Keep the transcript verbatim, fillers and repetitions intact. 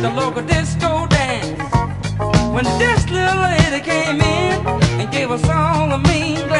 the local disco dance. When this little lady came in and gave us all a mean